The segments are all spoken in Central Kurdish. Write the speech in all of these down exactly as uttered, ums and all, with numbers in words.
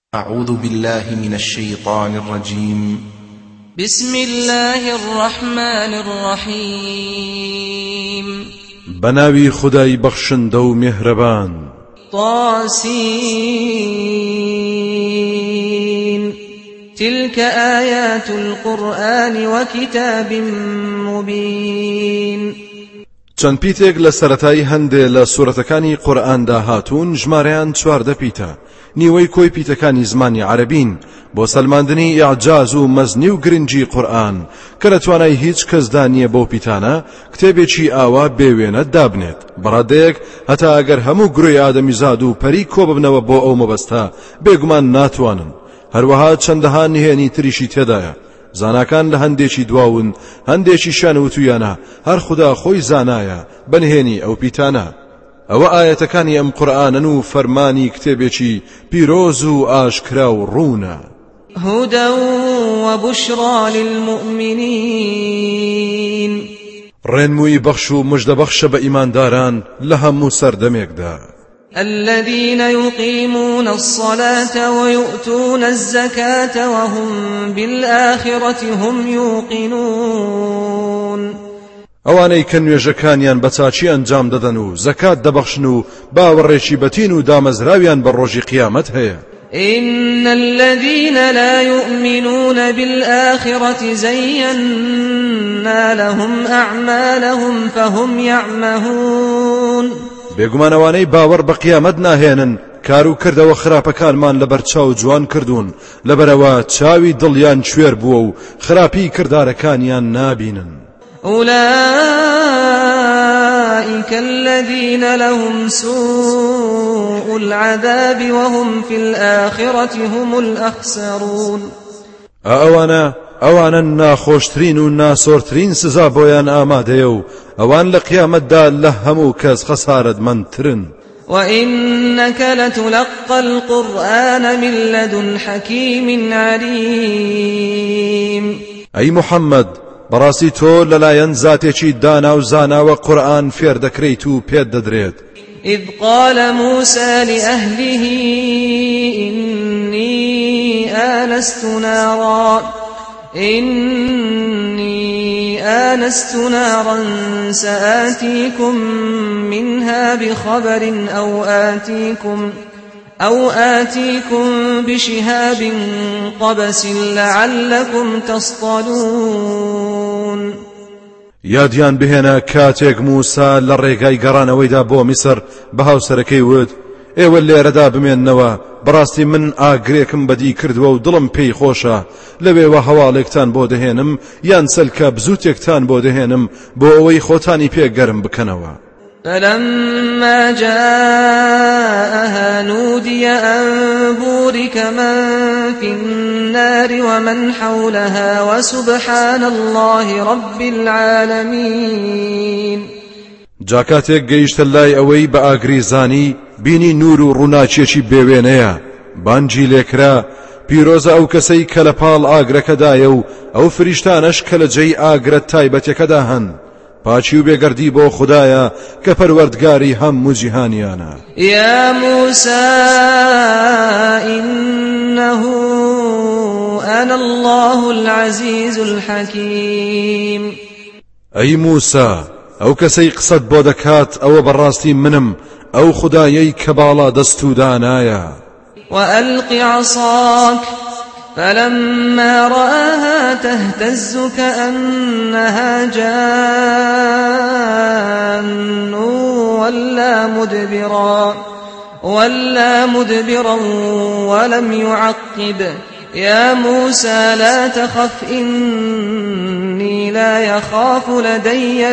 أعوذ بالله من الشيطان الرجيم. بسم الله الرحمن الرحيم. بناوي خداي بخشن دو مهربان. طاسين تلك آيات القرآن وكتاب مبين. چەند پیتێک لە سەرەتایی هەندێ لە سوورەتەکانی قورئاندا هاتوون، ژمارەیان چواردە پیتە. نیوەی کۆی پیتەکانی زمانی عەرەبین بۆ سەلماندنی ئیعجاز و مەزنی و گرنگی قورئان کە لە توانای هیچ کەسدا نییە بۆ پیتانە کتێبێکی ئاوا بێوێنە دابنێت. بەڕادەیەک هەتا ئەگەر هەموو گروی ئادەمیزاد و پەری کۆ ببنەوە بۆ ئەو مەبەستە بێگومان ناتوانن. هەروەها چەندەها نهێنی تریشی تێدایە. زاناکان لە هەندێکی دواون، هەندێکی شان وتویانە هەر خدا خۆی زانایە بەنهێنی ئەو پیتانە. ئەوە ئاەتەکانی ئەم قورئانن و فەرمانی کتێبێکی پیرۆز و ئاشکرا و ڕوونە. هدى وبشرى للمؤمنين. ڕێنمووی بەخش و مژدەبەخشە بە ئیمانداران لە هەموو سەردەمێکدا. الذين يقيمون الصلاة ويؤتون الزكاة وهم بالآخرة هم يوقنون. ئەوانەی کە نوێژەکانیان بە چاچی ئەنجام دەدەن و زەکات دەبەخشن و باوەڕێکی بەتین و دامەزراویان بە ڕۆژی قیامەت هەیە. إن الذين لا يؤمنون بالآخرة زينا لهم أعمالهم فهم يعمهون. بێگومانەوانەی باوەڕ بە قیامەت ناهێنن کار و کردەوە خراپەکانمان لەبەر چاو جوان کردوون، لەبەرەوە چاوی دڵیان کوێر بووە و خراپی کردارەکانیان نابینن. أولئك الذين لهم سوء العذاب وهم في الآخرة هم الأخسرون. ئەوانە ئەوانە ناخۆشترین و ناسۆرترین سزا بۆیان ئامادەیە و ئەوان لە قیامەتدا لە هەموو کەس خەسارەتمەندترن. وإنك لتلقى القرآن من لدن حكيم عليم. أي محمد بەڕاستی تۆ لەلایەن زاتێکی دانا و زاناوە قورئان فێر دەکرێیت و پێت دەدرێت. إذ قال موسى لأهله إني آنست نارا إني آنست نارا سآتيكم منها بخبر أو آتيكم أو آتيكم بشهاب قبس لعلكم تصطلون. یادیان بهێنە کاتێک موسا لە ڕێگای گەڕانەوەیدا بۆ میسر بە هاوسەرەکەی وت ئێوە لێرەدا بمێننەوە، بەڕاستی من ئاگرێکم بەدی کردووە و دڵم پێی خۆشە، لەوێوە هەواڵێکتان بۆ دەهێنم یان سەلکە بزوتێکتان بۆ دەهێنم بۆ ئەوەی خۆتانی پێگەرم بکەنەوە. فلما جاءها نودي أن بورك من في النار ومن حولها وسبحان الله رب العالمين. جاکاتێک گەیشتە لای ئەوەی بە ئاگریزانی بینی نور و ڕووناچێکی بێوێنەیە، بانجی لێکرا پیرۆزە ئەو کەسەی کە لە پاڵ ئاگرەکەدایە و ئەو فریشتانەش کە لە جێی ئاگرە تایبەتەکەدا هەن. پاچی و بێگەردی بۆ خودایە کە پەروەردگاری هەموو جیهانیانە. یا موسى إنه أنا الله العزيز الحكيم. ئەی موسا ئەو کەسەی قسەت بۆ دەکات ئەوە بەڕاستی منم، ئەو خودایەی کە باڵا دەست و دانایە. وألق عصاك فلما رآها تهتز كأنها جان ولا مدبرا ولا مدبرا ولم يعقب. يا موسى لا تخف إني لا يخاف لدي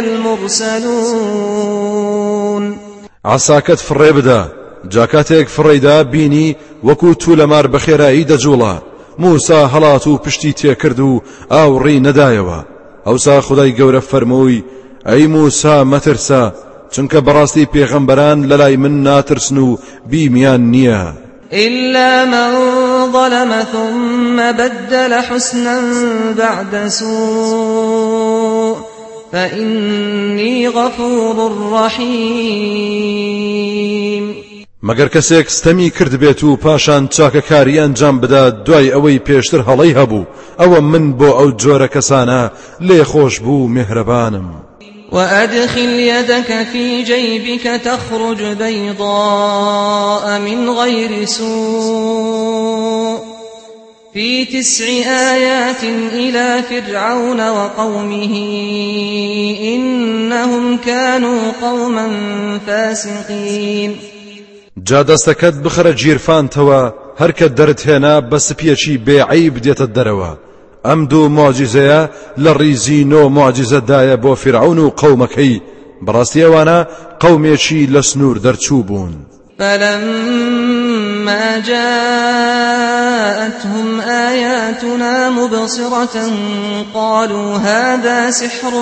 المرسلون. عساکەت فڕێ بدە، جاکاتێک فڕێدا بینی وەکو تو لەمار بەخێرایی دەجوڵە. موسا هەڵات و پشتی تێکرد و ئاوڕی نەدایەوە. ئەوسا خودای گەورە فەرمووی ئەی موسا مەترسە، چونکە بەڕاستی پێغەمبەران لەلای من ناترسن و بیمیان نییە. إلا من ظلم ثم بدل حسنا بعد سوء فإني غفور رحيم. مەگەر کەسێک ستەمی کرد بێت و پاشان چاکەکاری ئەنجام بدات دوای ئەوەی پێشتر هەڵەی هەبوو، ئەوە من بۆ ئەو جۆرە کەسانە لێخۆش بوو میهرەبانم. وأدخل يدك في جيبك تخرج بيضاء من غير سوء في تسع آيات إلى فرعون وقومه إنهم كانوا قوما فاسقين. جا دەستەکەت بخەرە گیرفانتەوە هەرکە دەرتهێنا بە سپیەکی بێعیب دێتە دەرەوە. ئەم دوو معجزەیە لە ڕیزی نۆ معجزەدایە بۆ فرعون و قەومەکەی، بەڕاستی ئەوانە قەومێکی لە سنوور دەرچوو بوون. فلما جاءتهم آياتنا مبصرة قالوا هذا سحر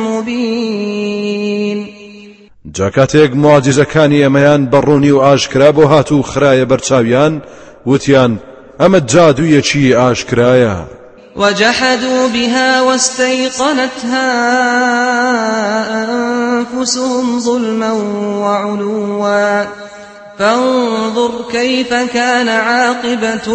مبين. جا کاتێک معجزەکانی ئەمەیان بەڕوونی و ئاشکرا بۆ هاتوو خرایە بەرچاویان، وتیان ئەمە جادوویەکی ئاشکرایە. وجحدوا بها واستيقنتها أنفسهم ظلما وعلوا فانظر كيف كان عاقبة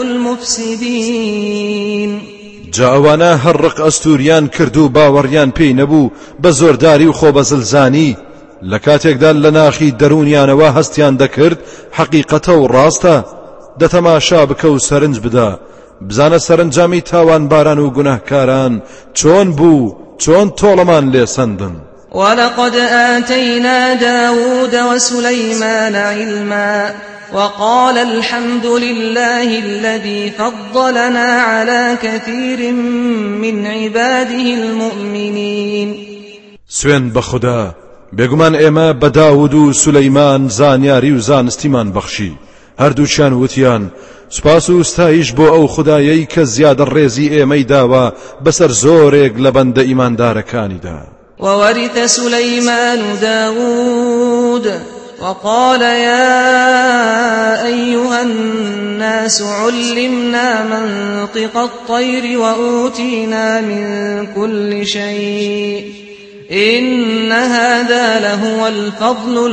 المفسدين. جاوانا هەڕق ئەستوریان کرد و باوەڕیان پێی نەبوو بە زۆرداری و خۆبەزلزانی. لە کاتێکدا لە ناخی دەرونیانەوە هەستیان دەکرد حەقیقەتە و ڕاستە، دەتەماشا بکە و سەرنج بدە، بزانە سەرنجامی تاوان باران و گوناهکاران چۆن بوو، چۆن تۆڵەمان لێسەندن. ولقد آتينا داود وسليمان علما وقال الحمد لله الذي فضلنا على كثير من عباده المؤمنين. سوێن بە خوددا، بێگومان ئێمە بە داود و سولەیمان زانیاری و زانستیمان بەخشی. هەردووچیان وتیان سپاس و ستایش بۆ ئەو خودایەی کە زیادە ڕێزی ئێمەی داوە بەسەر زۆرێک لە بەندە ئیماندارەکانیدا. وورث سليمان داود وقال يا أيها الناس علمنا منطق الطير وأوتينا من كل شيء إن هذا لهو الفضل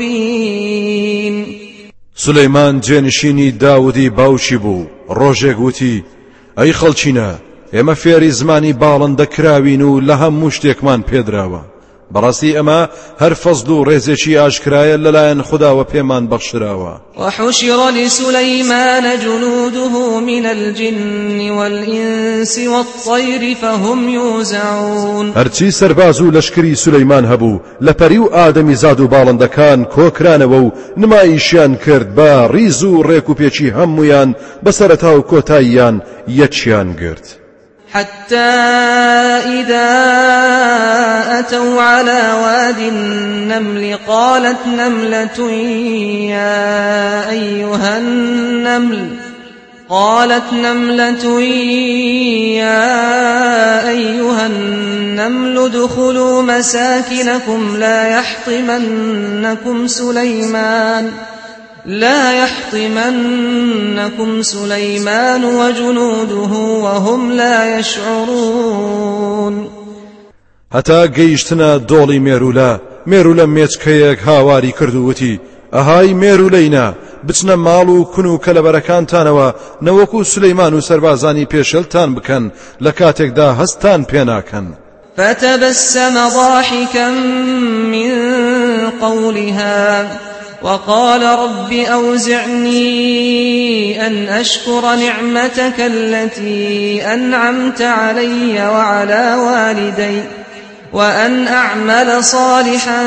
المبين. سلەیمان جێنشینی داودی باوشی بوو. ڕۆژێک وتی ئەی خەڵچینە، ئێمە فێری زمانی باڵندە کراوین و لە هەموو شتێکمان پێدراوە. بەڕاستی ئەمە هەر فەزل و ڕێزێکی ئاشکرایە لەلایەن خوداوە پێمان بەخشراوە. وحشر لسليمان جنوده من الجن والإنس والطير فهم يوزعون. هەرچی سەرباز و لەشکری سولەیمان هەبوو لە پەری و ئادەمی زاد و باڵندەکان کۆکرانەوە و نمایشیان کرد بە ڕیز و ڕێک و پێچی هەمویان بەسەرەتا و کۆتاییان یەکیان گرت. حتى إذا أتوا على واد النمل قالت نملة يا أيها النمل قالت نملة يا أيها النمل ادخلوا مساكنكم لا يحطمنكم سليمان لا يحطمنكم سليمان وجنوده وهم لا يشعرون. هەتا گەیشتنە دۆڵی مێرولە، مێرولە مێچکەیەک هاواری کردووتی ئەهای مێرولەینا، بچنە ماڵ و کون و کەلەبەرەکانتانەوە نەوەکو سولەیمان و سەربازانی پێشەلتان بکەن لە کاتێکدا هەستان پێناکەن. فتبسم ضاحكا من قولها وقال رب أوزعني أن أشكر نعمتك التي أنعمت علي وعلى والدي وأن أعمل صالحا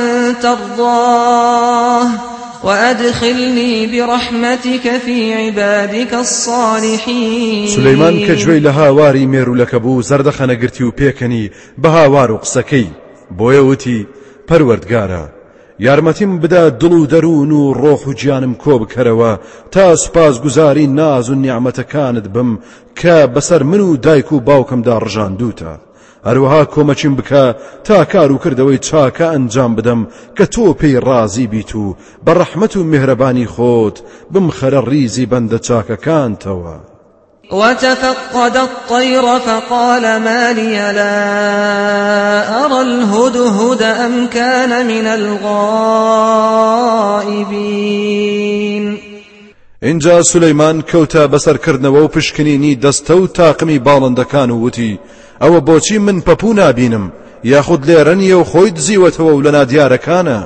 ترضاه وأدخلني برحمتك في عبادك الصالحين. سليمان كجوي لها واري ميرو لكبو زردخنا قرتي وبيكني بها وارو قسكي بويوتي پروردگارا یارمەتیم بدا دڵ و دەروون و ڕۆح و گیانم کۆ بکەرەوە تا سوپاس گوزاری ناز و نیعمەتەکانت بم کە بەسەر من و دایک و باوکمدا ڕژاندووتە. هەروەها کۆمەچیم بکە تا کار و کردەوەی چاکە ئەنجام بدەم کە تۆ پێی ڕازی بیت و بە ڕەحمەت و میهرەبانی خۆت بمخەرە ڕیزی بەندە چاکەکانتەوە. وتفقد الطير فقال ما لي لا أرى الهدهد أم كان من الغائبين. اینجا سلەیمان کەوتە بەسەرکردنەوە و پشکنینی دەستە و تاقمی باڵندەکان و وتی ئەوە بۆچی من پەپوو نابینم یاخود لێرە نیە و خۆی دزیوەتەوە و لە نادیارەکانە.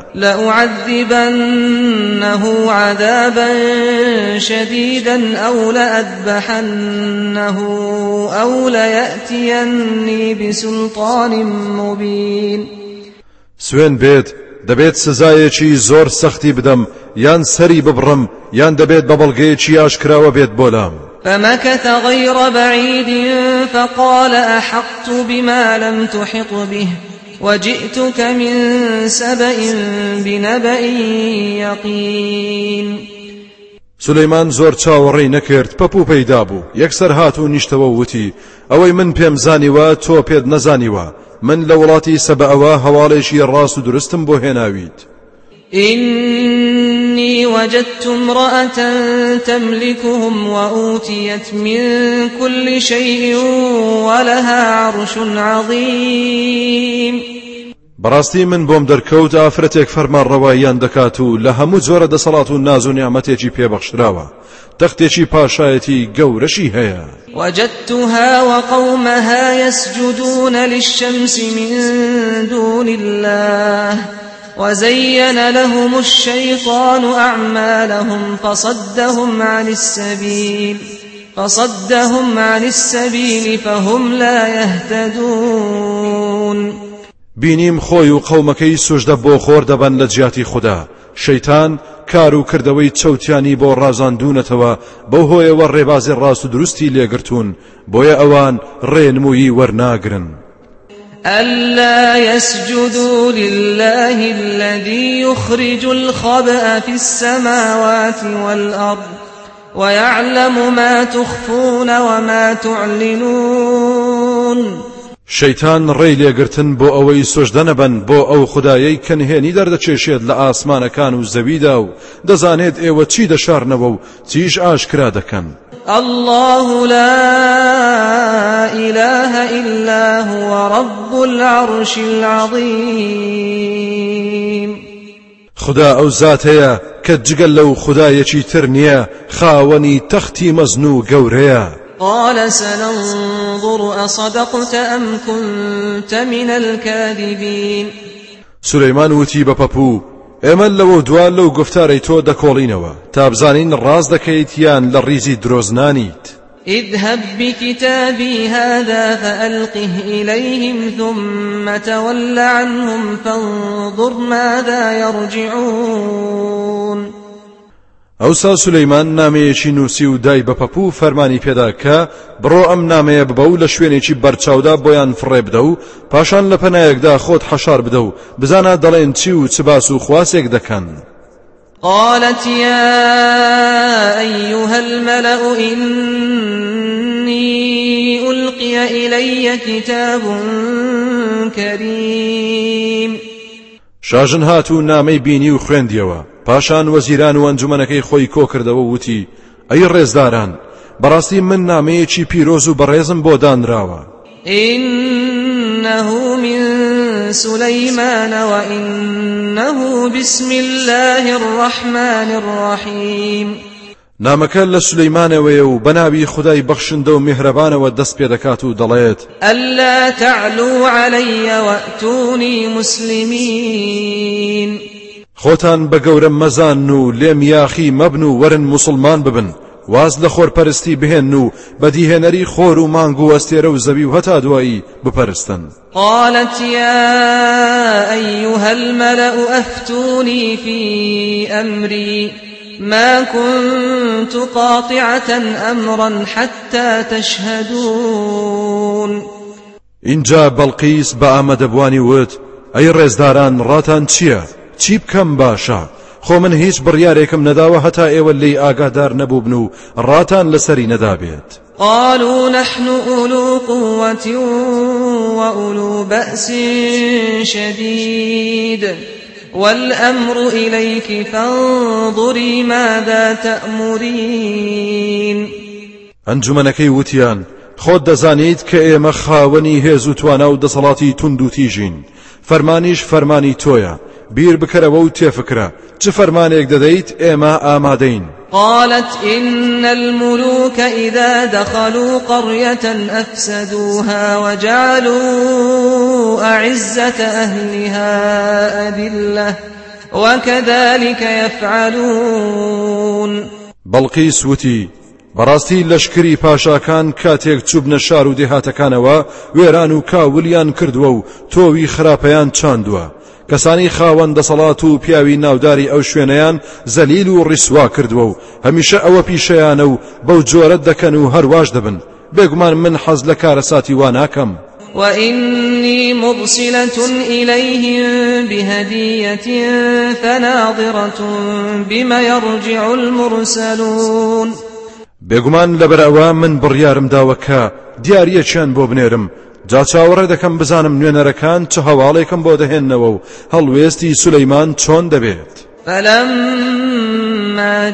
لأعذبنه عذابا شديدا أو لأذبحنه أو ليأتيني بسلطان مبين. سوێن بێت دەبێت سزایەکی زۆر سەختی بدەم یان سەری ببڕم یان دەبێت بە بەڵگەیەکی ئاشکراوە بێت بۆلام. فمكث غير بعيد فقال أحطت بما لم تحط به وجئتك من سبأ بنبأ يقين. سلەیمان زۆر چاوەڕێی نەکرد پەپوو پەیدا بوو یەکسەر هات و نیشتەوە وتی ئەوەی من پێم زانیوە تۆ پێت نەزانیوە من لە وڵاتی سەبەئەوە هەواڵێکی ڕاست و درستم بۆ هێناویت. إني وجدت امرأة تملكهم وأوتيت من كل شيء ولها عرش عظيم. بەڕاستی من بۆم دەرکەوت ئافرەتێک فەرمانڕەواییان دەکات و لە هەموو جۆرە دەسەڵات و ناز و نیعمەتێکی پێبەخشراوە تەختێکی پاشایەتی گەورەشی هەیە. وجدتها وقومها يسجدون للشمس من دون الله وزين لهم الشيطان أعمالهم فصدهم عن السبيل فصدهم عن السبيل فهم لا يهتدون. بینیم خۆی و قەومەکەی سوژدە بۆ خۆر دەبەن لە جیاتی خوددا شەیتان کار و کردەوەی چەوتیانی بۆ ڕازاندونەتەوە بەو هۆیەوە ڕێبازی ڕاست و دروستی لێگرتوون بۆیە ئەوان ڕێنمووی وەرناگرن. ألا يسجدوا لله الذي يخرج الخبأ في السماوات والأرض ويعلم ما تخفون وما تعلنون. شەیتان ڕێی لێگرتن بۆ ئەوەی سوژدە نەبەن بۆ ئەو خودایەی کە نهێنی دەردەچێشێت لە ئاسمانەکان و زەویدا و دەزانێت ئێوە چی دەشارنەوە و چیش ئاشکرا دەکەن. الله لا إله إلا هو رب العرش العظيم. خدا ئەو زاتەیە کە جگەل لەو خودایەکی تر نییە خاوەنی تەختی مەزن و گەورەیە. قال سننظر أصدقت أم كنت من الكاذبين. سلەیمان وتی بە پەپوو ئێمە لەوە دوان لەو گفتارەی تۆ دەکۆڵینەوە تا بزانین ڕاست دەکەیت یان لە ڕیزی درۆزنانیت. اذهب بكتابي هذا فألقه إليهم ثم تول عنهم فانظر ماذا يرجعون. ئەوسا سولەیمان نامەیەکی نووسی و دای بە پەپوو فەرمانی پێدا کە بڕۆ ئەم نامەیە ببە و لە شوێنێکی بەرچاودا بۆیان فڕێ بدە و پاشان لە پەنایەکدا خۆت حەشار بدە و بزانە دەڵێن چی و چ باس و خواسێک دەکەن. قالت يا أيها الملأ إني ألقي إلي كتاب كريم. شاژن هات و نامەی بینی و خوێندیەوە پاشان وەزیران و ئەنجومەنەکەی خۆی کۆ کردەوە وتی ئەی ڕێزداران بەڕاستی من نامەیەکی پیرۆز و بەڕێزم بۆ دانراوە. إنه من سليمان وإنه بسم الله الرحمن الرحيم. نامەکە لە سولەیمانەوەیە و بەناوی خودای بەخشندە و میهرەبانەوە دەست پێ دەکات و دەڵێت ألا تعلوا علي وأتوني مسلمين. خۆتان بە گەورە مەزان و لێم یاخی مەبن و وەرن موسڵمان ببن واز لە خۆرپەرستی بهێن و بەدیهێنەری خۆر و مانگ و ئەستێرە و زەوی و هەتا دوایی بپەرستن. قالت يا أيها الملأ أفتوني في أمري ما كنت قاطعة أمرا حتى تشهدون. اینجا بەڵقیس بە ئامادەبوانی وت ئەی ڕێزداران ڕاتان چییە؟ چی بکەم باشە؟ خۆ من هیچ بڕیارێکم نەداوە هەتا ئێوە لێی ئاگادار نەبووبن و ڕاتان لەسەری نەدابێت. قالوا نحن أولو قوة وأولو بأس شديد والأمر إليك فانظري ماذا تأمرين. ئەنجومەنەکەی وتیان خۆت دەزانیت کە ئێمە خاوەنی هێز و توانا و دەسەڵاتی تند و تیژین فەرمانیش فەرمانی تۆیە بیر بکەرەوە و تێفکرە چ فەرمانێک دەدەیت ئێمە ئامادەین. قالت إن الملوك إذا دخلوا قرية أفسدوها وجعلوا أعزة أهلها أذلة وكذلك يفعلون. بەڵقیس وتی بەڕاستی لەشکری پاشاکان کاتێک چوبنە شار و دێهاتەکانەوە وێران و کاولیان کردووە و تۆوی خراپەیان چاندووە کەسانی خاوەن دەسەڵات و پیاوی ناوداری ئەو شوێنەیان زەلیل و ڕیسوا کردووە و هەمیشە ئەوە پیشەیانە و بەو جۆرە دەکەن و هەرواش دەبن بێگومان من حەز لە کارەساتی وا ناکەم. وإني مرسلة إليهم بهدية فناظرة بما يرجع المرسلون. بێگومان لەبەرەوە من بڕیارم داوە کە دیاریەکیان بۆ بنێرم جا چاوەڕێ دەکەم بزانم نوێنەرەکان چه هەواڵێکم بۆ دەهێننەوە و هەڵوێستی سولەیمان چۆن دەبێت. فلما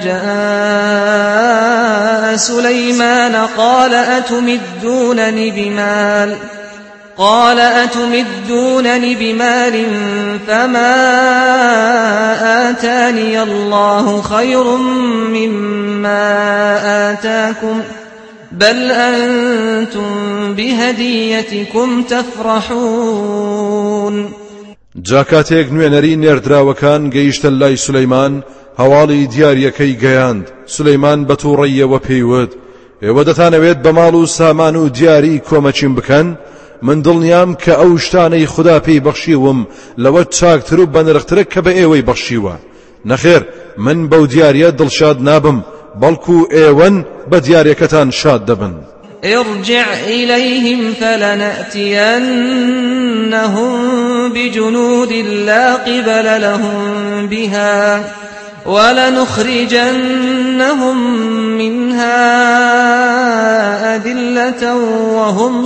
جاء سليمان قال أتمدونني بمال قال أتمدونني بمال فما آتاني الله خير مما آتاكم بل أنتم بهديتكم تفرحون. جاکاتێک نوێنەری نێردراوەکان گەیشتن لای سولەیمان هەواڵی دیاریەکەی گەیاند. سولەیمان بە تووڕەیەوە پێیوت ئێوە دەتانەوێت بە ماڵ و سامان و دیاری کۆمەچیم بکەن من دڵنیام کە ئەو شتانەی خوددا پێی بەخشیوم لەوە چاکتر و بەنرخترە کە بە ئێوەی بەخشیوە. نەخێر من بەو دیاریە دڵشاد نابم بەڵکو ئێوەن بە دیارەکەتان شاد دەبن. ارجع إليهم فلنأتينهم بجنود لا قبل لهم بها ولنخرجنهم منها أذلة وهم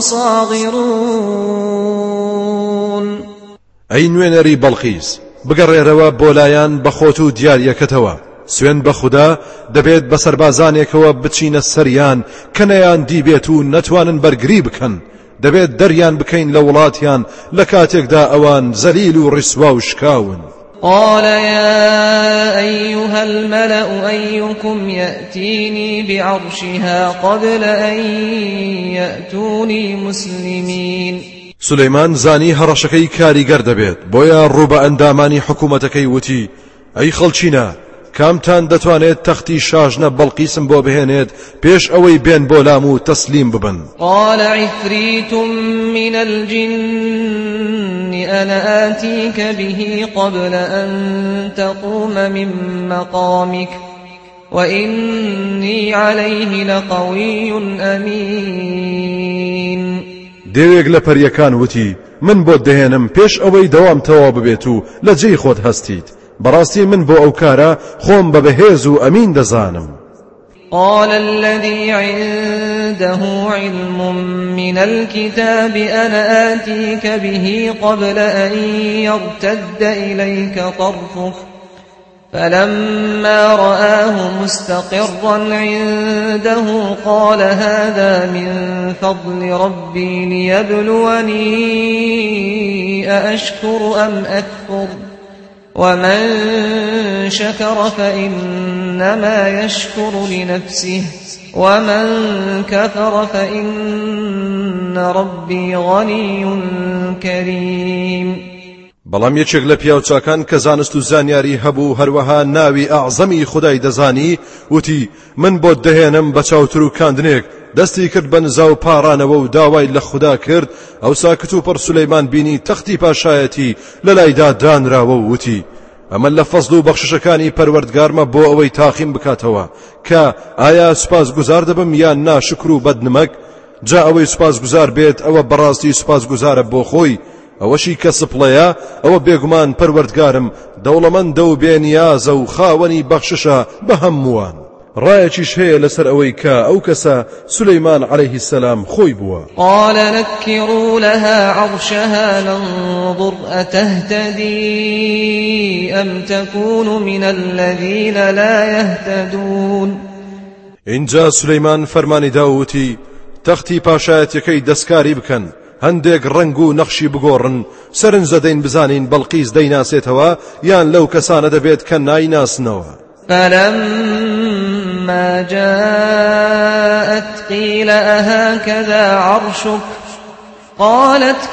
صاغرون. ئەی نوێنەری بەڵقیس بگەڕێرەوە بۆ لایەن بەخۆت و دیاریەکەتەوە سوێن بە خوددا دەبێت بە سەربازانێکەوە بچینە سەریان کە نەیان دیبێت و نەتوانن بەرگری بکەن دەبێت دەریان بکەین لە وڵاتیان لە کاتێکدا ئەوان زەلیل و ڕیسوا و شکاون. قال يا أيها الملأ أيكم يأتيني بعرشها قبل أن يأتوني مسلمين. سولەیمان زانی هەڕەشەکەی کاریگەر دەبێت بۆیە ڕووبە ئەندامانی حکوومەتەکەی وتی ئەی خەڵچینە کامتان دەتوانێت تەختی شاژنە بەڵقیسم بۆ بهێنێت پێش ئەوەی بێن بۆ لام و تەسلیم ببن. قال عفريت من الجن أنا آتيك به قبل أن تقوم من مقامك وإني عليه لقوي أمين. دێوێک لە پەریەکان وتی من بۆ دەهێنم پێش ئەوەی دەوام تەواو ببێت و لە جێی خۆت هەستیت بەڕاستی من بۆ ئەو کارە خۆم بە بەهێز و ئەمین دەزانم. قال الذي عنده علم من الكتاب أنا آتيك به قبل أن يرتد إليك طرفك فلما رآه مستقرا عنده قال هذا من فضل ربي ليبلوني أأشكر أم أكفر ومن شكر فإنما يشكر لنفسه ومن كفر فإن ربي غني كريم. بەڵام یەکێک لە پیاوچاکان کە زانست و زانیاری هەبوو هەروەها ناوی ئەعزەمی خودای دەزانی وتی من بۆ دەهێنم بە چاوتر و کاندنێک دەستی کرد بە نزا و پاڕانەوە و داوای لە خوددا کرد ئەو ساکت و پڕ سولەیمان بینی تەختی پاشایەتی لە لایدا دانراوە و وتی ئەمە لە فەزڵ و بەخششەکانی پەروەردگارمە بۆ ئەوەی تاقیم بکاتەوە کە ئایا سوپاس گوزار دەبم یان ناشکر و بەدنمەک جا ئەوەی سوپاس گوزار بێت ئەوە بەڕاستی سوپاس گوزارە بۆ خۆی ئەوەشی کە سپڵەیە ئەوە بێگومان پەروەردگارم دەوڵەمەندە و بێنیازە و خاوەنی بەخششە بە هەمووان. ڕایەکیش هەیە لەسەر ئەوەی کە ئەو کەسە سولەیمان عەلەیهی السەلام خۆی بووە. قال نكروا لها عرشها ننظر أتهتدي أم تكون من الذين لا يهتدون. اینجا سولەیمان فەرمانی داوتی تەختی پاشایەتیەکەی دەستکاری بکەن، هەندێک ڕنگ و نەخشی بگۆڕن، سەرنجە دەین بزانین بەڵقیس دەیناسێتەوە یان لەو کەسانە دەبێت کە نایناسنەوە. فلما جاءت قيل أهكذا عرشك قالت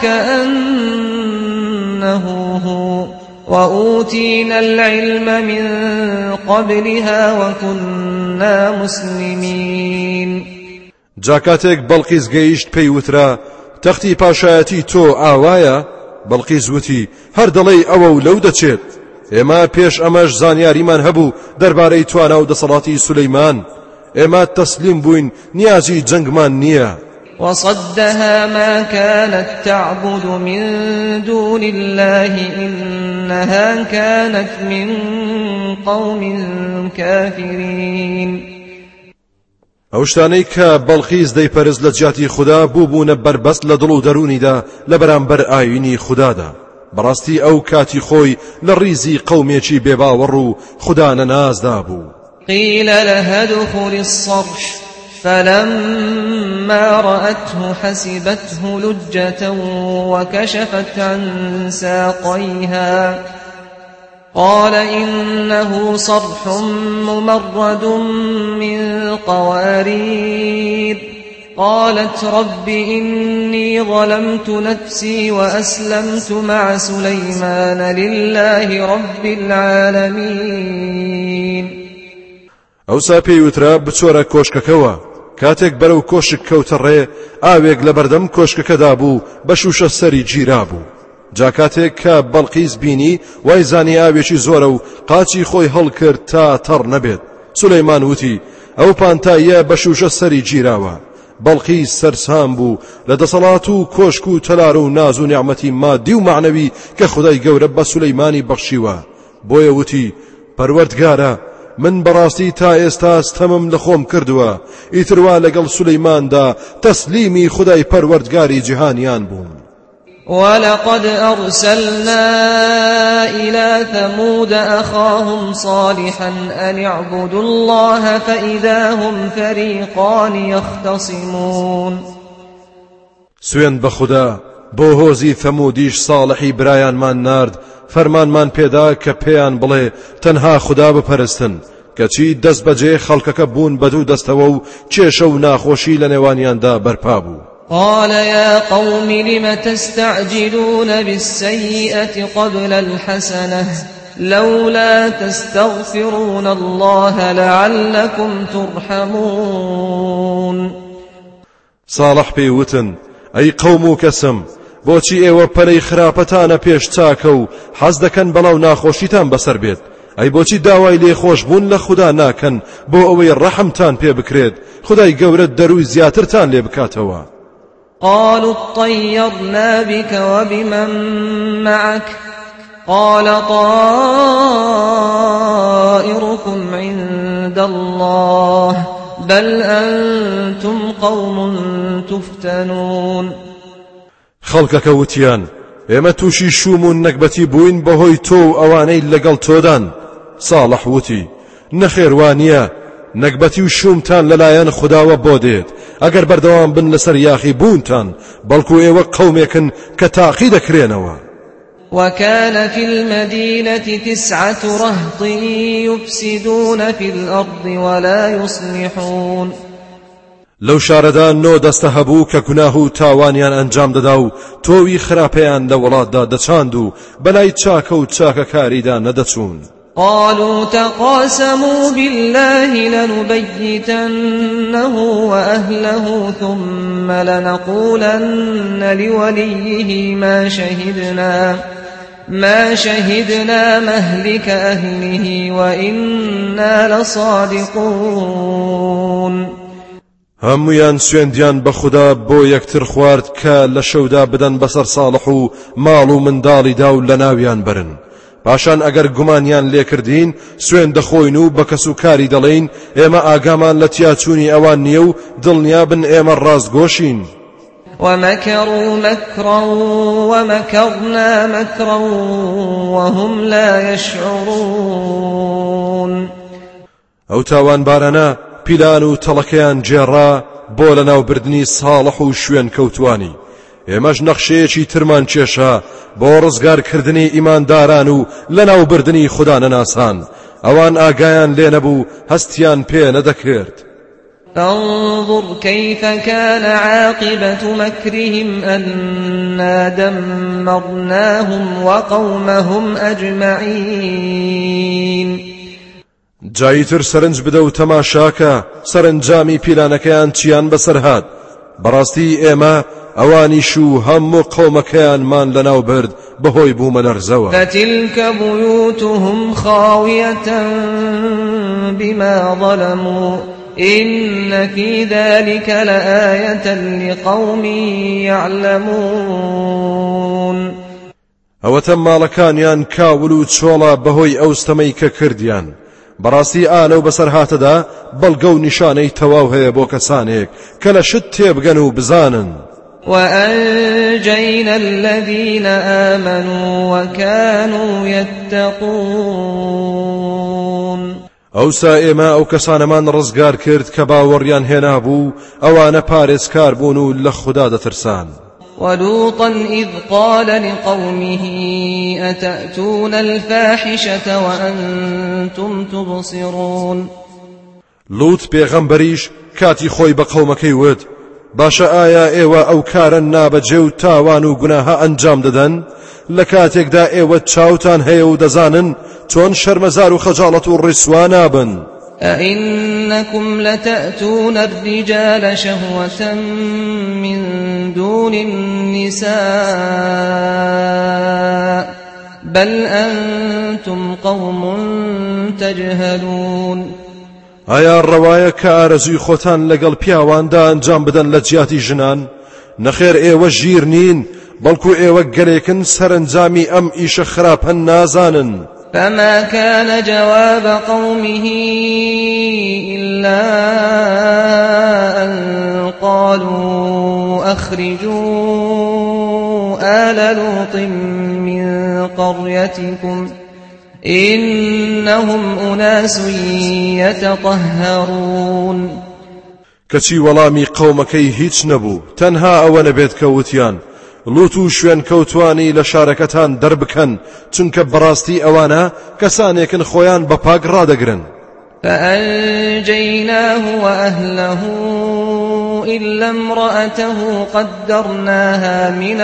كأنه هو وأوتينا العلم من قبلها وكنا مسلمين. جاکاتێک بەڵقیس گەیشت پێی وترا تەختی پاشایەتی تۆ ئاوایە؟ بەڵقیس وتی هەر دەڵێی ئەوە و لەو دەچێت. ئێمە پێش ئەمەش زانیاریمان هەبوو دەربارەی توانا و دەسەڵاتی سولەیمان. ئێمە تەسلیم بووین، نیازی جەنگمان نییە. وصدها ما كانت تعبد من دون الله إنها كانت من قوم كافرين. ئەو شتانەی کە بەڵقیس دەیپەرست لە جیاتی خوددا بوو بوونە بربەست لە دڵ و دەرونیدا لە بەرامبەر ئاینی خوددادا. بەڕاستی ئەو کاتی خۆی لە ڕیزی قەومێکی بێباوەڕ و خوددا نەنازدا بوو. قيل لها ادخل الصرح فلما رأته حسبته لجة وكشفت عن ساقيها قال إنه صرح ممرد من قوارير. قالت رب إني ظلمت نفسي وأسلمت مع سليمان لله رب العالمين. ئەوسا پێی وترا بچۆرە کۆشکەکەوە. کاتێک بەرەو کۆشک کەوتە ڕێ ئاوێک لە بەردەم کۆشکەکەدا بوو بە شوشە سەری گیرا بوو. جا کاتێک کە بەڵقیس بینی وای زانی ئاوێکی زۆرە و قاچی خۆی هەڵکرد تا تەڕ نەبێت. سولەیمان وتی ئەو پانتاییە بە شوشە سەری گیراوە. بەڵقیس سەرسام بوو لە دەسەڵات و کۆشک و تەلار و ناز و نیعمەتی مادی و معنەوی کە خودای گەورە بە سولەیمانی بەخشیوە. بۆیە وتی پەروەردگارە من بەڕاستی تا ئێستا ستەمم لە خۆم کردووە، ئیتروا لەگەڵ سولەیماندا تەسلیمی خودای پەروەردگاری جیهانیان بووم. ولقد أرسلنا إلى ثمود أخاهم صالحا أن اعبدوا الله فإذا هم فريقان يختصمون. سوێن بە خوددا بۆ هۆزی ثەمودیش ساڵحی برایانمان نارد، فەرمانمان پێدا کە پێیان بڵێ تەنها خوددا بپەرستن، کەچی دەست بەجێ خەڵکەکە بوون بەدوو دەستەوە و کێشە و ناخۆشی لە نێوانیاندا بەرپا بوو. قال يا قوم لم تستعجلون بالسيئة قبل الحسنة لولا تستغفرون الله لعلكم ترحمون. صالح بيوتن أي قوم كسم بۆچی ئێوە پەرەی خراپەتانە پێش چاکە و حەز دەکەن بەڵاو ناخۆشیتان بەسەر بێت؟ ئەی بۆچی داوای لێخۆشبوون لە خوددا ناکەن بۆ ئەوەی ڕەحمتان پێ بکرێت، خودای گەورە دەروی زیاترتان لێ بکاتەوە؟ قالوا اطيرنا بك وبمن معك قال طائركم عند الله بل أنتم قوم تفتنون. خەڵکەکە وتیان ئێمە تووشی شوم و نەکبەتی بووین بەهۆی تۆ و ئەوانەی لەگەڵ تۆدان. ساڵح وتی نەخێوانیە، نەکبەتی و شومتان لەلایەن خودداوە بۆ دێت ئەگەر بەردەوام بن لەسەر یاخی بوونتان، بەڵکو ئێوە قەومێکن کە تاقی دەکرێنەوە. وكان في المدينة تسعة رهط يفسدون في الأرض ولا يصلحون. لەو شارەدا نۆ دەستە هەبوو کە گوناه و تاوانیان ئەنجام دەدا و تۆوی خراپەیان لە وڵاتدا دەچاند و بەلای چاکە و چاکەکاریدا نەدەچوون. قالوا تقاسموا بالله لنبيتنه وأهله ثم لنقولن لوليه ما شهدنا ما شهدنا مهلك أهله وإنا لصادقون. هەمویان سوێندیان بە خوددا بۆ یەکتر خوارد کە لە شەودا بدەن بەسەر ساڵح و ماڵ و منداڵیدا و لە ناویان برن. پاشان ئەگەر گومانیان لێکردین سوێن دەخۆین و بە کەس و کاری دەڵێین ئێمە ئاگامان لە تیاچوونی ئەوان نییە و دڵنیا بن ئێمە ڕاستگۆشین. ومكروا مكرا ومكرنا مكرا وهم لا يشعرون. ئەو تاوان بارانە پیلان و تەڵەکەیان جێڕا بۆ لەناوبردنی ساڵح و شوێن کەوتوانی. ئێمەش نەخشەیەکی ترمان کێشا بۆ ڕزگارکردنی ئیمانداران و لەناوبردنی خوددا نەناسان. ئەوان ئاگایان لێ نەبوو هەستیان پێ نەدەکرد. فانظر كيف كان عاقبة مكرهم أنا دمرناهم وقومهم أجمعين. جایتر سەرنج بدە و تەماشاکە سەرنجامی پیلانەکەیان چیان بەسەر هات. بەڕاستی ئێمە ئەوانیش و هەموو قەومەکەیانمان لەناو برد بەهۆی بوومەلەرزەوە. فتلك بيوتهم خاوية بما ظلموا إن في ذلك لآية لقوم يعلمون. ئەوەتە ماڵەکانیان کاول و چۆڵە بەهۆی ئەوستەمەی کە کردیان. بەڕاستی ئالە و بەسەر هاتەدا بەڵگە و نیشانەی تەواو هەیە بۆ کەسانێک کە لە شت تێبگەن و بزانن. وأنجينا الذين آمنوا وكانوا يتقون. ئەوسا ئێمە ئەو کەسانەمان ڕزگار کرد کە باوەڕیان هێنا بوو ئەوانە پارێزکار بوون و لە خوددا دەترسان. ولوطا إذ قال لقومه أتأتون الفاحشة وأنتم تبصرون. لوط پێغەمبەریش کاتی خۆی بە قەومەکەی وت باشە ئایا ئێوە ئەو کارە نابەجێ و تاوان و گوناها ئەنجام دەدەن لە کاتێکدا ئێوە چاوتان هەیە و دەزانن چۆن شەرمەزار و خەجاڵەت و ڕیسوا نابن. أئنكم لتأتون الرجال شهوة من دون النساء بل أنتم قوم تجهلون. ئایا ڕەوایە کە ئارەزوی خۆتان لەگەڵ پیاواندا ئەنجام بدەن لە جیاتی ژنان؟ نەخێر ئێوە ژیر نین بەڵکو ئێوە گەلێکن سەرنجامی ئەم ئیشە خراپە نازانن. فما كان جواب قومه إلا أن قالوا أخرجوا آل لوط من قريتكم إنهم أناس يتطهرون. کەچی وەڵامی قەومەکەی هیچ نەبوو تەنها ئەوە نەبێت کە وتیان لوت و شوێن کەوتوانی لە شارەکەتان دەربکەن چونکە بەڕاستی ئەوانە کەسانێکن خۆیان بە پاک ڕادەگرن. فأنجيناه وأهله إلا امرأته قدرناها من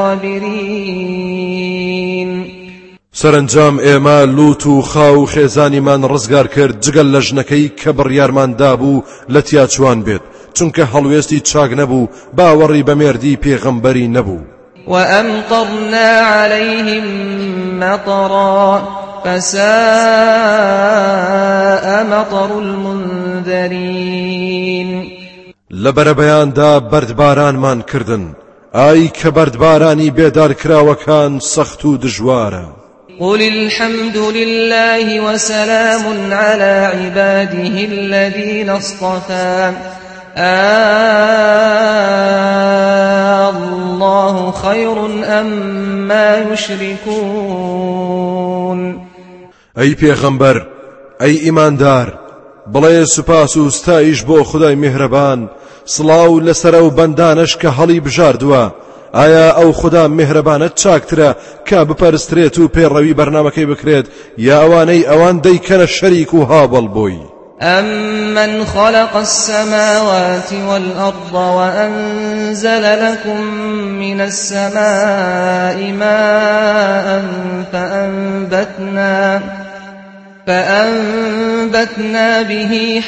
الغابرين. سەرنجام ئێمە لوت و خاو و خێزانیمان ڕزگار کرد جگەل لە ژنەکەی کە بڕیارمان دابوو لە تیاچوان بێت چونکە هەڵوێستی چاک نەبوو باوەڕی بە مێردی پێغەمبەری نەبوو. وأمطرنا عليهم مطرا فساء مطر المنذرين. لەبەرەبەیاندا بەردبارانمان کردن ئای کە بەردبارانی بێدار کراوەکان سەخت و دژوارە. قل الحمد لله وسلام على عباده الذين اصطفى الله خير أما يشركون. ئەی پێغەمبەر ئەی ئیماندار بڵێ سوپاس و ستایش بۆ خودای میهرەبان سڵاو لەسەر ئەو بەندانش کە هەڵی بژاردووە ئایا ئەو خوددا میهرەبانە چاکترە کە بپەرسترێت و پێڕەوی بەرنامەکەی بکرێت یا ئەوانەی ئەوان دەیکەنە شەریک و هاوڵ بووی؟ أمن خلق السماوات والأرض وأنزل لكم من السماء ماء فأنبتنا فأنبتنا به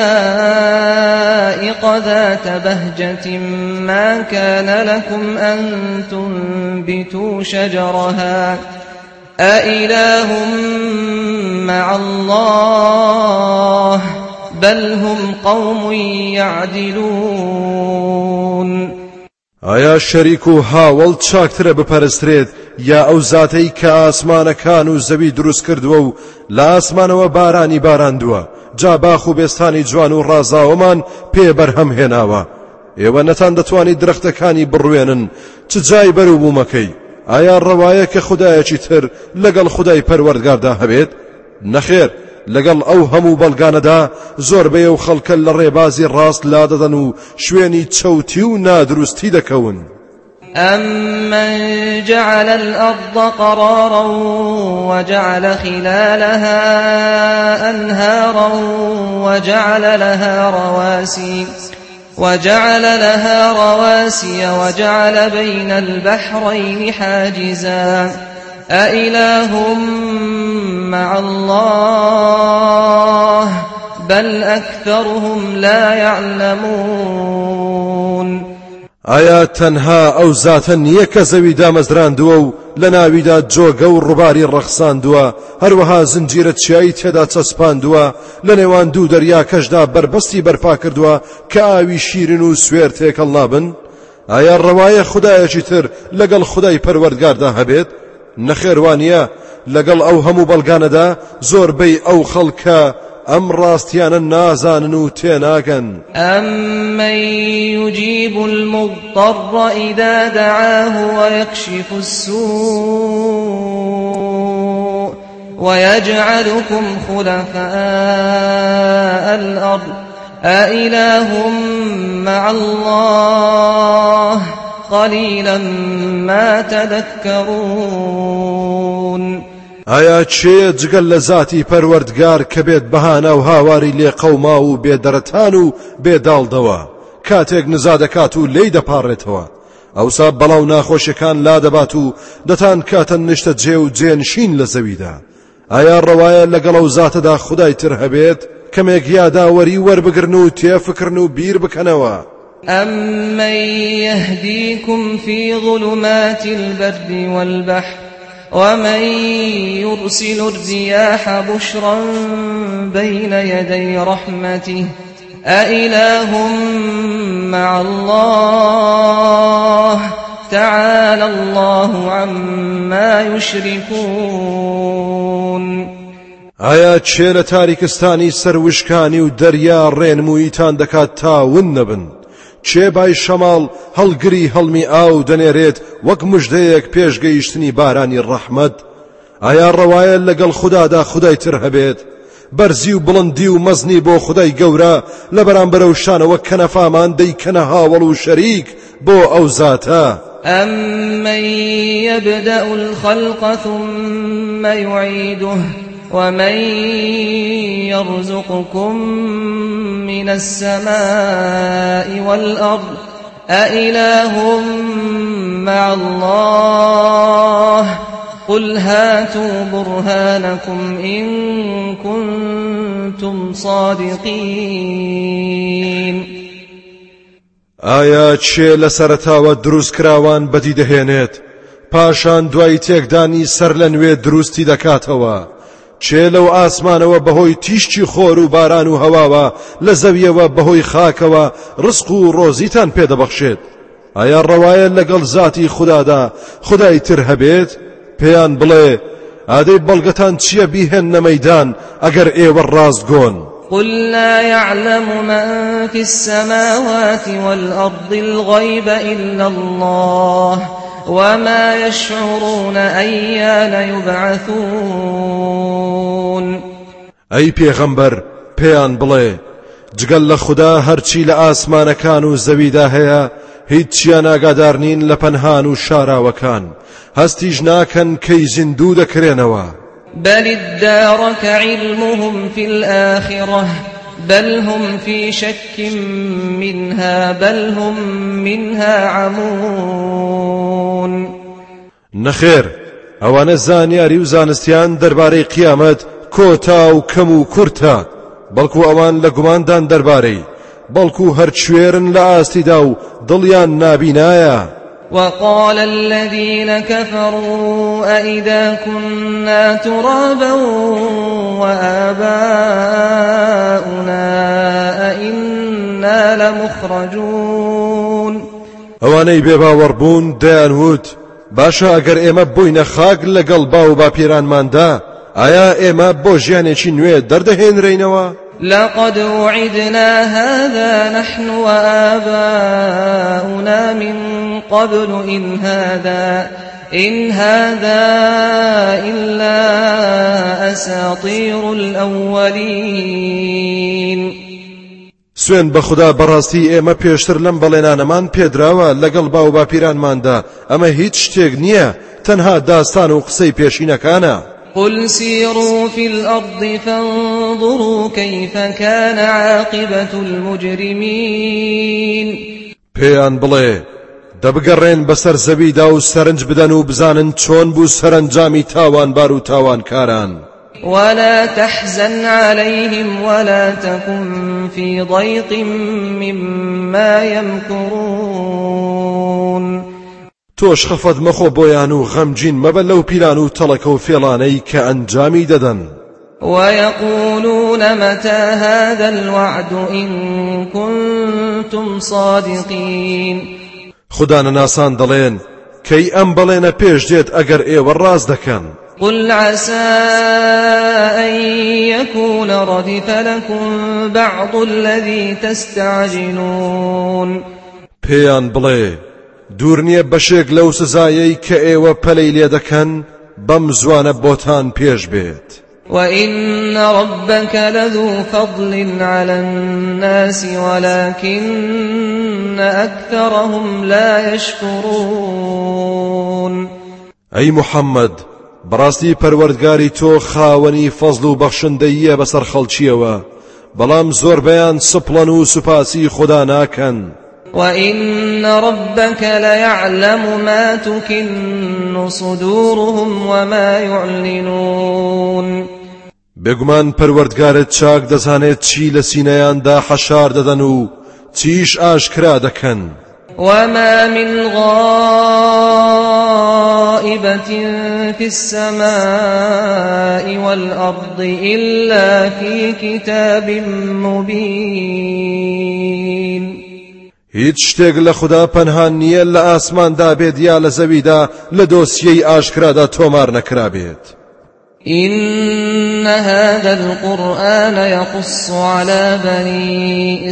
حدائق ذات بهجة ما كان لكم أن تنبتوا شجرها أإله مع الله بل هم قوم يعدلون. ئایا شەریک و هاوڵ چاکترە بپەرسترێت یا ئەو زاتەی کە ئاسمانەکان و زەوی دروست کردووە و لە ئاسمانەوە بارانی باراندووە جا باخ و بێستانی جوان و ڕازاوەمان پێ بەرهەم هێناوە؟ ئێوە نەتان دەتوانیت درەختەکانی بڕوێنن چ جای بەروبوومەکەی؟ ئایا ڕەوایە کە خودایەکی تر لەگەڵ خودای پەروەردگاردا هەبێت؟ نەخێر لەگەڵ ئەو هەموو بەڵگانەدا زۆربەی ئەو خەڵکە لە ڕێبازی ڕاست لادەدەن و شوێنی چەوتی و نادروستی دەکەون. أَمَّنْ جَعَلَ الْأَرْضَ قَرَارًا وَجَعَلَ خِلَالَهَا أَنْهَارًا وَجَعَلَ لَهَا رَوَاسِيَ وَجَعَلَ لَهَا رَوَاسِيَ وَجَعَلَ بَيْنَ الْبَحْرَيْنِ حَاجِزًا أَإِلَٰهٌ مَّعَ اللَّهِ بَلْ أَكْثَرُهُمْ لَا يَعْلَمُونَ. ئایا تەنها ئەو زاتە نییە کە زەوی دامەزراندووە و لە ناویدا جۆگە و ڕووباری ڕەخساندووە، هەروەها زنجیرە چیایی تێدا چەسپاندووە، لە نێوان دوو دەریاکەشدا بربەستی بەرپا کردووە کە ئاوی شیرین و سوێر تێکەڵ نابن؟ ئایا ڕەوایە خودایەکی تر لەگەڵ خودای پەروەردگاردا هەبێت؟ نەخێوانیە لەگەڵ ئەو هەموو بەڵگانەدا زۆربەی ئەو خەڵکە ئەم ڕاستیانە نازانن و تێناگەن. أَمَّن يُجِيبُ الْمُضْطَرَّ إِذَا دَعَاهُ وَيَكْشِفُ السُّوءَ وَيَجْعَلُكُمْ خُلَفَاءَ الْأَرْضِ أَإِلَٰهٌ مَّعَ اللَّهِ قَلِيلًا مَّا تَذَكَّرُونَ. ئایا چێ جگەل لە ذاتی پەروەردگار کە بێت بەهانە و هاواری لێ قەوما و بێدەرەتان و بێداڵدەوە کاتێک نزا دەکات و لێی دەپاڕێتەوە، ئەوسا بەڵاو ناخۆشیەکان لا دەبات و دەتان کاتە نیشتە جێ و جێنشین لە زەویدا؟ ئایا ڕەوایە لەگەڵ ئەو زاتەدا خودای تر هەبێت؟ کەمێک یاداوەری وەربگرن و تێفکردن و بیر بکەنەوە. أَمَّن يَهْدِيكُمْ فِي ظُلُمَاتِ الْبَرِّ وَالْبَحْرِ وَمَن يُرْسِلُ الرِّيَاحَ بُشْرًا بَيْنَ يَدَيْ رَحْمَتِهِ أَإِلَٰهٌ مَّعَ اللَّهِ تَعَالَى اللَّهُ عَمَّا يُشْرِكُونَ. ئایا چێ لە تاریکستانی سەروشکانی و دەریا ڕێنموویتان دەکات تاون نەبن؟ چێ بای شەماڵ هەڵگری هەڵمی ئاو دەنێرێت وەک مژدەیەک پێشگەیشتنی بارانی ڕەحمەت؟ ئایا ڕەوایە لەگەڵ خودادا خودای تر هەبێت؟ بەرزی و بڵندی و مەزنی بۆ خودای گەورە لە بەرامبەر ئەو شانەوە کە نەفامان دەیکەنە هاوڵ و شەریک بۆ ئەو زاتە. أَمَّن يَبْدَأُ الْخَلْقَ ثُمَّ يُعِيدُهُ وَمَن يَرْزُقُكُم مِّنَ السَّمَاءِ وَالْأَرْضِ أَإِلَٰهٌ مَّعَ اللَّهِ قُلْ هَاتُوا بُرْهَانَكُمْ إِن كُنتُمْ صَادِقِينَ. ئایا چێ لە سەرەتاوە دروست کراوان بەدی دەهێنێت پاشان دوای تێکدانی سەر لە نوێ دروستی دەکاتەوە؟ چێ لەو ئاسمانەوە بەهۆی تیشتی خۆر و باران و هەواوە لە زەویەوە بەهۆی خاکەوە ڕزق و ڕۆزیتان پێدەبەخشێت؟ ئایا ڕەوایە لەگەڵ ذاتی خودادا خودای تر هەبێت؟ پێیان بڵێ ئادەی بەڵگەتان چییە بیهێننە مەیدان ئەگەر ئێوە ڕاستگۆن؟ قل لا يعلم من في السماوات والأرض الغيب إلا الله وما يشعرون أيان يبعثون. أي پیغمبر پیان بڵێ جگەل لە خوددا هەرچی لە ئاسمانەکان و زەویدا هەیە هیچیان ئاگادار نین لە پەنهان و شاراوەکان، هەستیش ناکەن کەی زیندوو دەکرێنەوە. بل ادارك علمهم في الآخرة بل هم في شك منها بل هم منها عمون. نخير ئەوانە زانیاری و زانستیان دەربارەی قیامەت کۆتا و کەم و کورتە، بەڵکو ئەوان لە گوماندان دەربارەی بەڵکو هەر کوێرن لە ئاستیدا و دڵیان نابینایە. وقال الذين كفروا أئذا كنا ترابا وآباؤنا أئنا لمخرجون. ئەوانەی بێباوەڕ بوون دەیانوت باشە ئەگەر ئێمە بووینە خاک لەگەڵ باو باپیرانماندا ئایا ئێمە بۆ ژیانێکی نوێ دەردەهێنرێینەوە؟ لقد وعدنا هذا نحن وآباؤنا من قبل إن هذا إن هذا إلا أساطير الأولين. سوێن بە خوددا بەڕاستی ئێمە پێشتر لەم بەڵێنانەمان پێدراوە لەگەڵ باو باپیرانماندا ئەمە هیچ شتێک نییە تەنها داستان و قسەی پێشینەکانە. قل سيروا في الأرض فانظروا كيف كان عاقبة المجرمين. پێیان بڵێ دەبگەڕێن بەسەر زەویدا و سەرنج بدەن و بزانن چۆن بوو سەرنجامی تاوانبار و تاوانکاران. ولا تحزن عليهم ولا تكن في ضيق مما يمكرون. تۆش خەفەت مەخۆ بۆیان و غەمگین مەبە لەو پیلان و تەڵەکە و فێڵانەی کە ئەنجامی دەدەن. ويقولون متى هذا الوعد إن كنتم صادقين. خوددانە ناسان دەڵێن کەی ئەم بەڵێنە پێش دێت ئەگەر ئێوە ڕاست دەکەن. قل عسى أن يكون ردف لكم بعض الذي تستعجلون. پێیان بڵێ دوور نییە بەشێک لەو سزایەی کە ئێوە پەلەی لێ دەکەن بەم زوانە بۆتان پێش بێت. وإن ربك لذو فضل على الناس ولكن أكثرهم لا يشكرون. أي محمد بەڕاستی پەروەردگاری تۆ خاوەنی فەزڵ و بەخشندەییە بەسەر خەڵکیەوە بەڵام زۆربەیان سپڵەن و سوپاسی خوددا ناکەن. وإن ربك ليعلم ما تكن صدورهم وما يعلنون. بێگومان پەروەردگارت چاک دەزانێت چی لە سینەیاندا حەشار دەدەن و چیش ئاشکرا دەکەن. وما من غائبة في السماء والأرض إلا في كتاب مبين. هیچ شتێک لە خوددا پەنهان نییە لە ئاسماندا بێت یا لە زەویدا لە دۆسیەی ئاشکرادا تۆمار نەکرابێت. إن هذا القرآن يقص على بني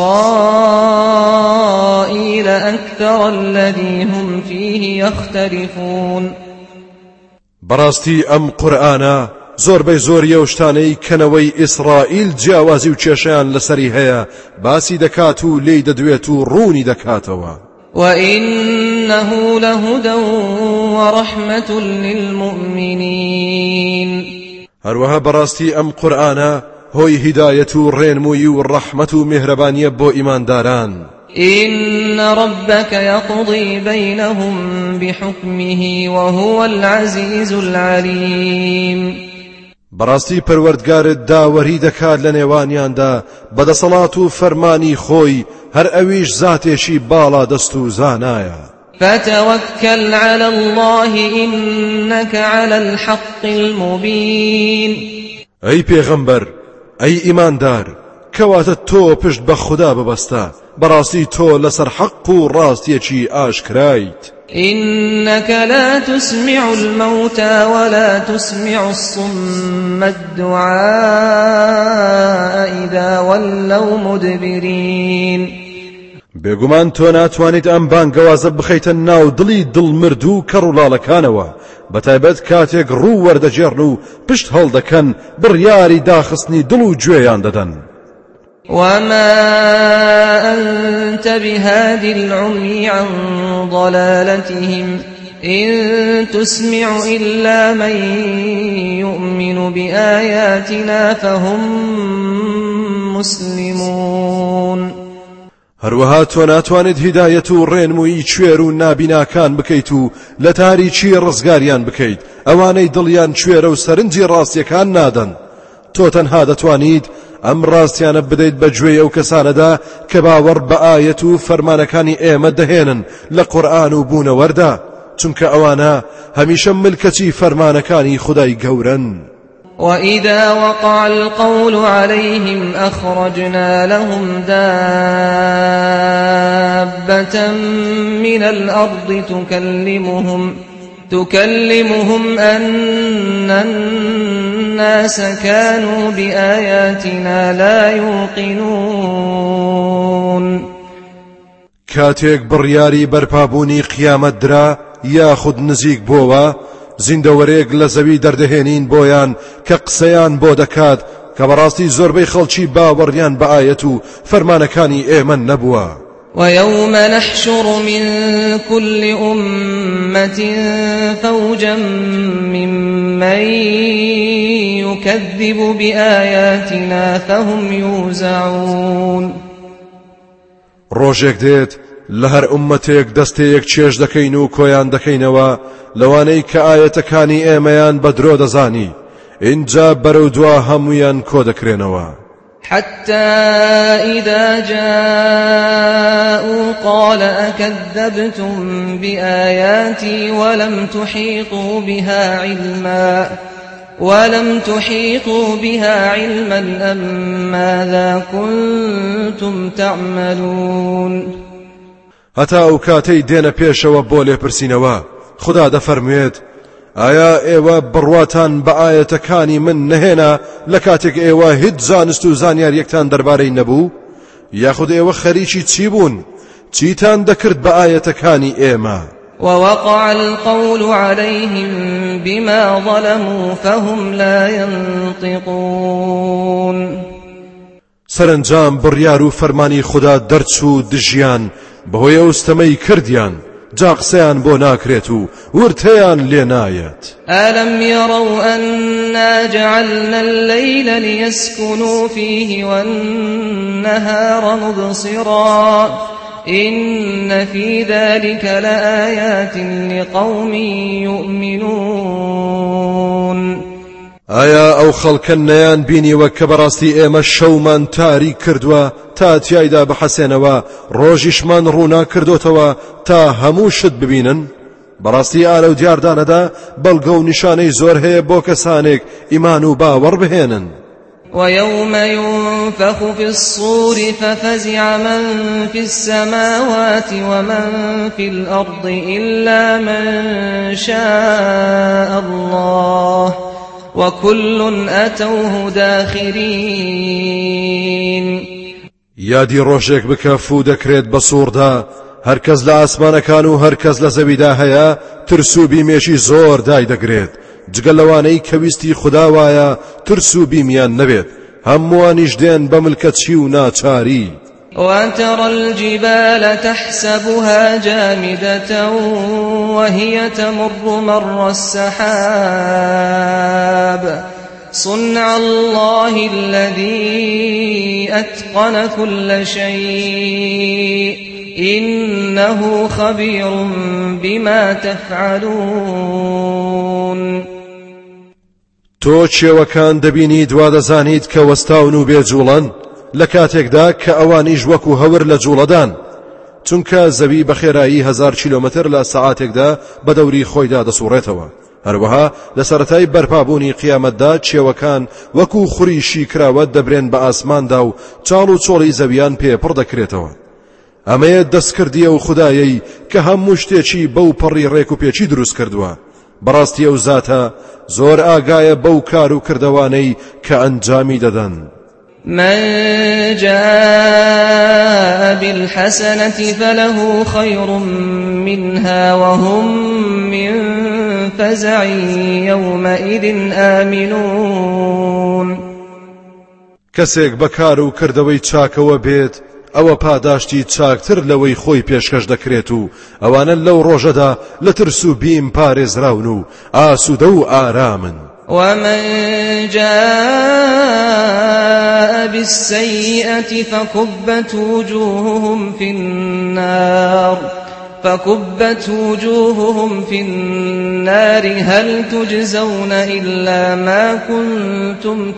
إسرائيل أكثر الذي هم فيه يختلفون. بەڕاستی ئەم قورئانە زۆربەی زۆریە و شتانەی کەنەوەی ئیسرائیل جیاوازی و کێشەیان لەسەری هەیە باسی دەکات و لێی دەدوێت و ڕوونی دەکاتەوە. وإنه لهدى ورحمة للمؤمنين. هەروەها بەڕاستی ئەم قورئانە هۆی هیدایەت و ڕێنمووی و ڕەحمەت و میهرەبانیە بۆ ئیمانداران. إن ربك يقضي بينهم بحكمه وهو العزيز العليم. بەڕاستی پەروەردگارت داوەری دەکات لە نێوانیاندا بەدەسەڵات و فەرمانی خۆی هەر ئەویش زاتێشی باڵا دەست و زانایە. فتوكل على الله إنك على الحق المبين. ئەی پێغەمبەر ئەی ئیماندار کەواتە تۆ پشت بە خوددا ببەستە بەڕاستی تۆ لەسەر حەق و ڕاستیەکی ئاشکرایت. إنك لا تسمع الموتى ولا تسمع الصم الدعاء إذا ولوا مدبرين. بێگومان تۆ ناتوانیت ئەم بانگەوازە بخەیتە ناو دڵی دڵمرد و کەڕولاڵەکانەوە بەتایبەت کاتێک ڕوو وەردەجێڕن و پشت هەڵدەکەن بڕیاری داخستنی دڵ و گوێیان دەدەن. وما أنت بهادي العمي عن ضلالتهم إن تسمع إلا من يؤمن بآياتنا فهم مسلمون. هەروەها تۆ ناتوانێت هیدایەت و ڕێنمووی کوێر و نابیناکان بکەیت و لە تاریکی ڕزگاریان بکەیت ئەوانەی دڵیان کوێرە و سەرنجی ڕاستیەکان نادەن. تۆ تەنها دەتوانیت ئەم ڕاستیانە بدەیت بە گوێی ئەو کەسانەدا کە باوەڕ بە ئایەت و فەرمانەکانی ئێمە دەهێنن لە قورئان و بوونەوەردا چونکە ئەوانە هەمیشە ملکەتی فەرمانەکانی خودای گەورەن. وإذا وقع القول عليهم أخرجنا لهم دابة من الأرض تكلمهم تكلمهم أن الناس كانوا بآياتنا لا يوقنون. كاتيك برياري برپابوني قيامت درا یاخود نزیک بۆوە زیندەوەرێک لە زەوی دەردەهێنین بۆیان کە قسەیان بۆ دەکات کە بەڕاستی زۆربەی خەڵکی باوەڕیان بە ئایەت و فەرمانەکانی ئێمە نەبووە. ويوم نحشر من كل أمة فوجا ممن يكذب بآياتنا فهم يوزعون. ڕۆژێک دێت لە هەر ئومەتێک دەستەیەک چێژ دەکەین و کۆیان دەکەینەوە لەوانەی کە ئایەتەکانی ئێمەیان بە درۆ دەزانی اینجا بەرەو دوا هەمویان کۆ دەکرێنەوە. حتى إذا جاءوا قال أكذبتم بآياتي ولم تحيطوا بها علما ولم تحيطوا بها علما أم ماذا كنتم تعملون. هەتا ئەو کاتەی دێنە پێشەوە بۆ لێپرسینەوە خدا دەفەرموێت ئایا ئێوە بڕواتان بە ئایەتەکانی من نەهێنا لە کاتێک ئێوە هیچ زانست و زانیاریەکتان دەربارەی نەبوو یاخود ئێوە خەریکی چی بوون چیتان دەکرد بە ئایەتەکانی ئێمە. ووقع القول عليهم بما ظلموا فهم لا ينطقون. سەرنجام بڕیار و فەرمانی خدا دەرچوو دژیان بەهۆی ئەوستەمەی کردیان جا قسەیان بۆ ناکرێت و ورتەیان لێ نایەت. ألم يروا أنا جعلنا الليل ليسكنوا فيه والنهار مبصرا إن في ذلك لآيات لقوم يؤمنون. ئایا ئەو خەڵکە نەیان بینیوە کە بەڕاستی ئێمە شەومان تاریک کردووە تا تیایدا بحەسێنەوە ڕۆژیشمان ڕوونا کردوتەوە تا هەموو شت ببینن؟ بەڕاستی ئالە و دیاردانەدا بەڵگە و نیشانەی زۆر هەیە بۆ کەسانێک ئیمان و باوەڕ بهێنن. ويوم ينفخ في الصور ففزع من في السماوات ومن في الأرض إلا من شاء الله وكل أتوه داخرين. یادی ڕۆژێک بکە فو دەکرێت بە سووردا هەرکەس لە ئاسمانەکان و هەرکەس لە زەویدا هەیە ترس و بیمێشی زۆر دای دەگرێت جگەل لەوانەی کەویستی خدا وایە ترس و بیمیان نەبێت هەمووانیش دێن بە ملکەچی و ناچاری. وترى الجبال تحسبها جامدة وهي تمر مر السحاب صنع الله الذي أتقن كل شيء إنه خبير بما تفعلون. تۆ چێوەکان دەبینی دوا دەزانیت کە وەستاون و بێجوڵن لە کاتێکدا کە ئەوانیش وەکو هەور لە جوڵەدان چونکە زەوی بە خێرایی هەزار کیلۆمەتر لە سەعاتێکدا بە دەوری خۆیدا دەسوڕێتەوە. هەروەها لە سەرەتای بەرپابوونی قیامەتدا چێوەکان وەکو خوریشی کراوە دەبرێن بە ئاسماندا و چاڵ و چۆڵی زەویان پێپڕ دەکرێتەوە. ئەمەیە دەستکردیە و خودایەی کە هەموو شتێکی بەو پەڕی ڕێک و پێچی دروست کردووە. بەڕاستی ئەو زاتە زۆر ئاگایە بەو کار و کردەوانەی کە ئەنجامی دەدەن. من جاء بالحسنة فله خير منها وهم من فزع يومئذ آمنون. کەسێک بەکار و کردەوەی چاکەوە بێت ئەوە پاداشتی چاکتر لەوەی خۆی پێشکەش دەکرێت و ئەوانە لەو ڕۆژەدا لە ترس و بیم پارێزراون و ئاسوودە و ئارامن. ومن جاء بالسيئة فكبت وجوههم في النار فكبت وجوههم في النار هل تجزون إلا ما كنتم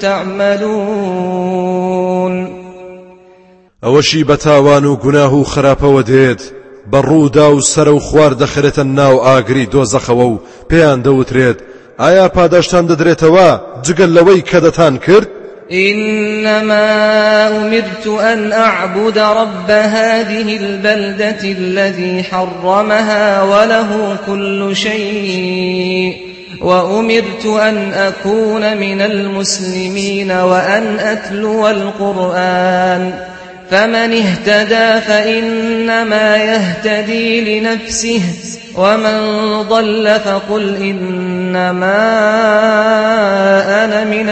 تعملون. ئەوەشی بەتاوان و گوناه و خراپەوە دێت بەڕوودا و سەر و خوار دەخرێتە ناو ئاگری دۆزەخەوە و پێیان دەوترێت ئایا پاداشتان دەدرێتەوە جگەل لەوەی کە دەتان کرد؟ إنما أمرت أن أعبد رب هذه البلدة الذي حرمها وله كل شيء وأمرت أن أكون من المسلمين وأن أتلو القرآن فمن اهتدى فإنما يهتدي لنفسه ومن ضل فقل إنما أنا من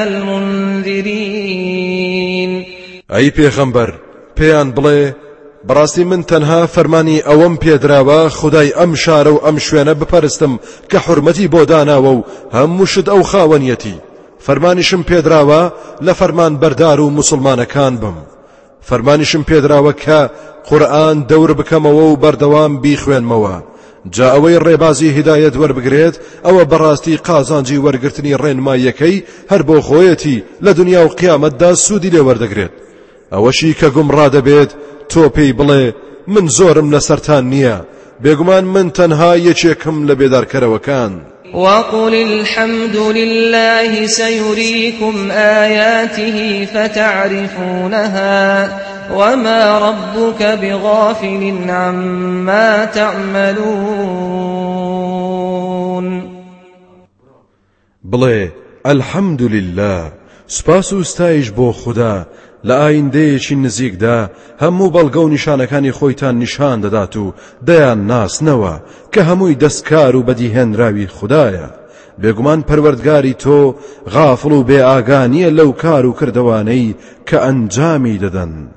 المنذرين. أي پیغمبر پیان بڵێ بەڕاستی من تەنها فەرمانی ئەوەم پێدراوە خودای ئەم شارە و ئەم شوێنە بپەرستم کە حورمەتی بۆ داناوە و هەموو شت ئەو خاوەنیەتی. فەرمانیشم پێدراوە لە فەرمان بەردار و موسڵمانەکان بم. فەرمانیشم پێدراوە کە قورئان دەور بکەمەوە و بەردەوام بیخوێنمەوە. جا ئەوەی ڕێبازی هیدایەت وەربگرێت ئەوە بەڕاستی قازانجی وەرگرتنی ڕێنماییەکەی هەر بۆ خۆیەتی لە دنیا و قیامەتدا سوودی لێ وەردەگرێت. ئەوەشی کە گومڕا دەبێت تۆ پێی بڵێ من زۆرم لەسەرتان نییە، بێگومان من تەنها یەکێکم لە بێدارکەرەوەکان. وقل الحمد لله سيريكم آياته فتعرفونها وما ربك بغافل عما تعملون. بڵێ الحمد لله سپاس و ستایش بۆ خوددا لە ئایندەیەکی نزیکدا هەموو بەڵگە و نیشانەکانی خۆیتان نیشان دەدات و دەیان ناسنەوە کە هەمووی دەستکار و بەدیهێنراوی خوددایە. بێگومان پەروەردگاری تۆ غافڵ و بێ ئاگانیە لەو کار و کردەوانەی کە ئەنجامی دەدەن.